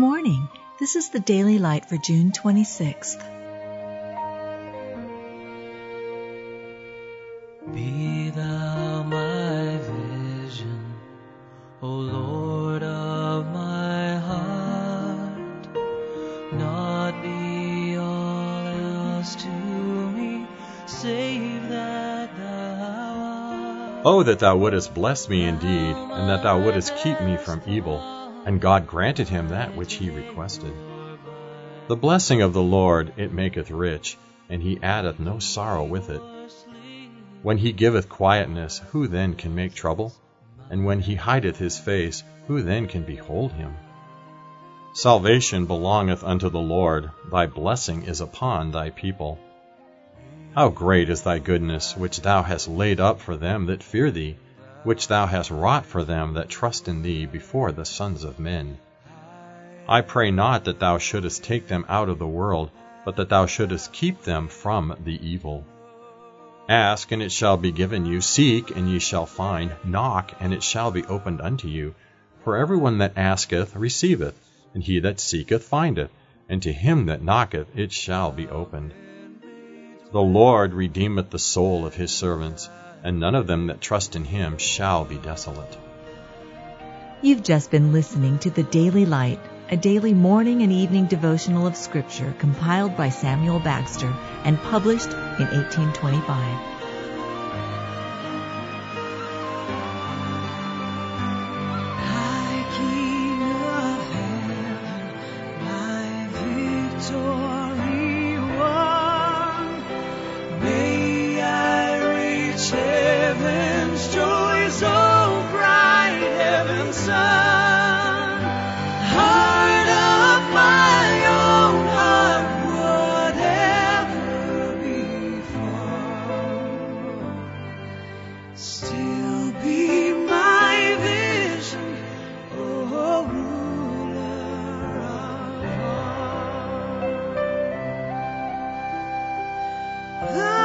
morning. This is the Daily Light for June 26th. Be thou my vision, O Lord of my heart, not be all else to me, save that thou art. Oh, that thou wouldest bless me indeed, and that thou wouldest keep me from evil. And God granted him that which he requested. The blessing of the Lord, it maketh rich, and he addeth no sorrow with it. When he giveth quietness, who then can make trouble? And when he hideth his face, who then can behold him? Salvation belongeth unto the Lord, thy blessing is upon thy people. How great is thy goodness, which thou hast laid up for them that fear thee, which thou hast wrought for them that trust in thee before the sons of men. I pray not that thou shouldest take them out of the world, but that thou shouldest keep them from the evil. Ask, and it shall be given you. Seek, and ye shall find. Knock, and it shall be opened unto you. For every one that asketh receiveth, and he that seeketh findeth, and to him that knocketh it shall be opened. The Lord redeemeth the soul of his servants, and none of them that trust in him shall be desolate. You've just been listening to the Daily Light, a daily morning and evening devotional of Scripture compiled by Samuel Bagster and published in 1825. Heaven's joy so bright, heaven's sun, heart of my own heart, whatever befall, still be my vision, O ruler of all.